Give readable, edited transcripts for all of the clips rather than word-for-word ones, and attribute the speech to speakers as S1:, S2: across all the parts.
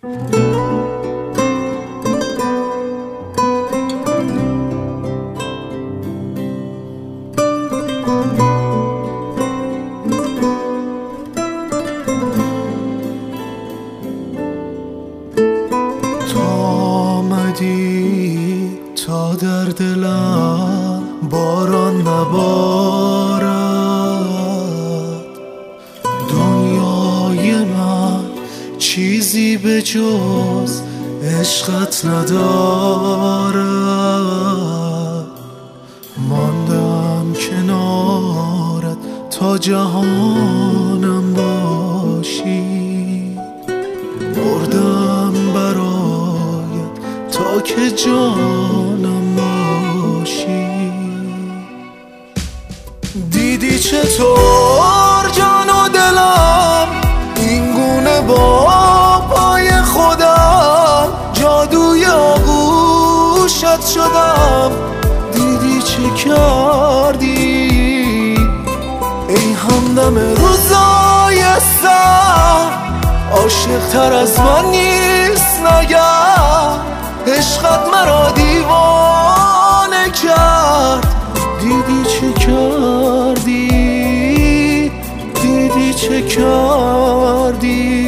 S1: تا در دلم باران نبارد، دنیای من چیزی به جز عشقت ندارد. ماندم کنارت تا جهانم باشی، مردم برایت تا که جانم باشی. دیدی چطور جان و دلم این گونه با پای خودم جادوی آغوشت شدم. دیدی چه کردی ای همدم روزای سر، عاشق تر از من نیست نگر، عشقت مرا دیوانه کرد. دیدی چه کردی، دیدی چه کردی.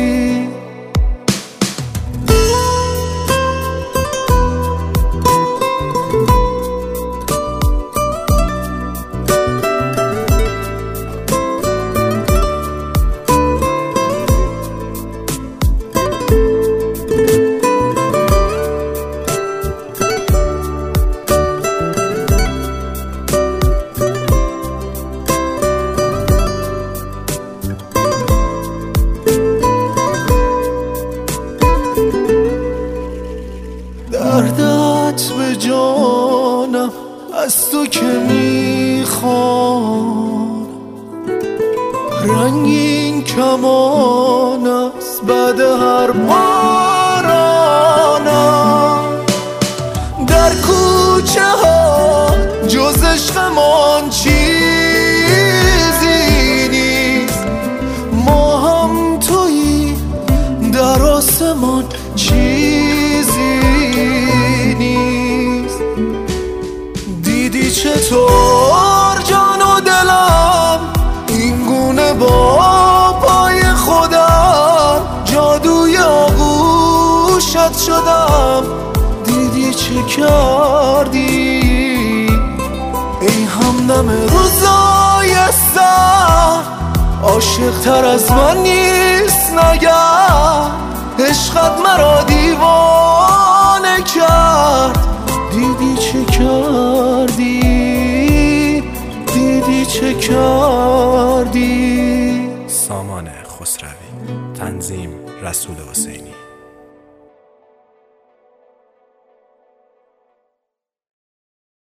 S1: دردت به جانم از تو که میخوان، رنگین کمان است بعد هر بارانم. در کوچه ها جز عشقمان چیزی نیست، ما هم تویی در آسمان چیزی نیست. دیدی چطور جان و دلم این گونه با پای خودم جادوی آغوشت شدم. دیدی چه کردی ای همدم روزای سر، عاشق تر از من نیست نگر، عشقت مرا دیوانه کرد. دیدی چه کردی، دیدی چه کردی.
S2: سامان خسروی، تنظیم رسول حسینی.